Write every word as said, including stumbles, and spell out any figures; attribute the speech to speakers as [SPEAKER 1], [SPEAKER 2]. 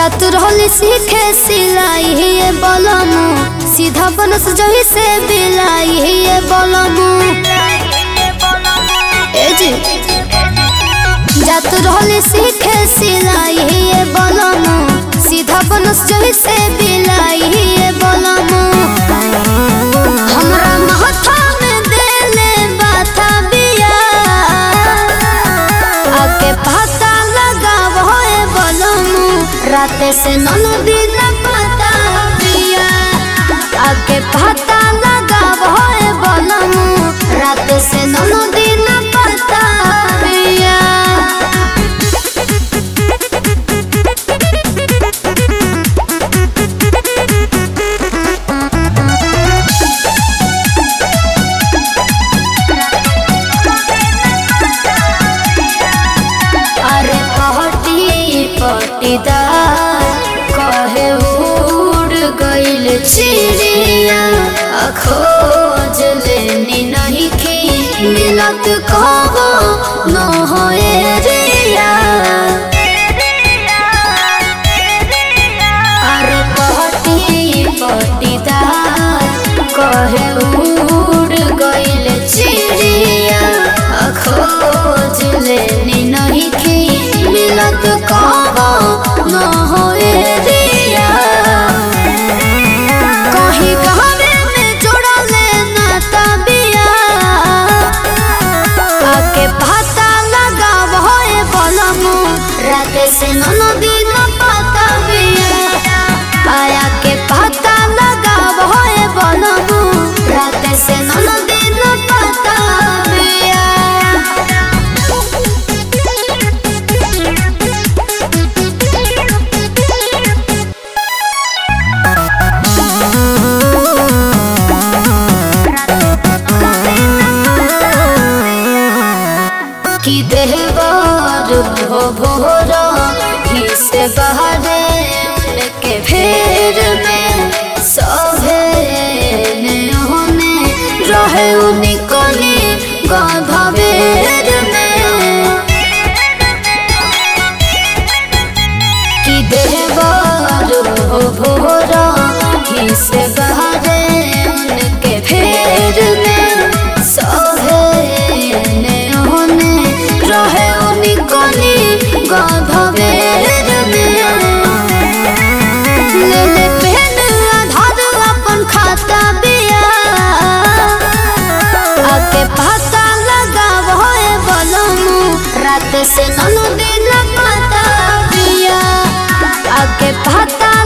[SPEAKER 1] जात रहली सीखे सिलाई ये बोलमु सीधा बनस जही से बिलाई ये बोलमु ए जी जात रहली सीखे सिलाई ये बोलमु सीधा बनस जही से बिलाई ये बोलमु हमरा माथा में देले बाथा बिया आके पता लगाव होए बोलमु राते से ननदी न पता बिया आके पता लगाव होए बोलमु राते से ननदी न पता बिया अरे पहटी पटीदार कहे उड़ गइल चिड़िया खोज लेनी नहीं की मिलत कहो न होए रिया अरे पहटी पटीदार कहे उड़ गइल चिड़िया खोज लेनी नहीं की मिलत कहो न होए रिया कहीं कहवे में जोड़ा लेना तबिया आके पता लगाव होए बोलमु राते से ननदी न पता बिया आया के पता लगाव होए बोलमु राते से ननदी न पता बिया कि देहबार हो भोरा ही से बहरे उनके फेर में सभे होने रहे उनिकली गाधवेर में कि देहबार हो भोरा ही से बहरे उनके फेर में सभे रहे उनिकली गाधवेर में ले ले पेन आधार अपन खाता बिया आके पता लगाव होए बोलमु रात से ननदी न पता बिया आके पता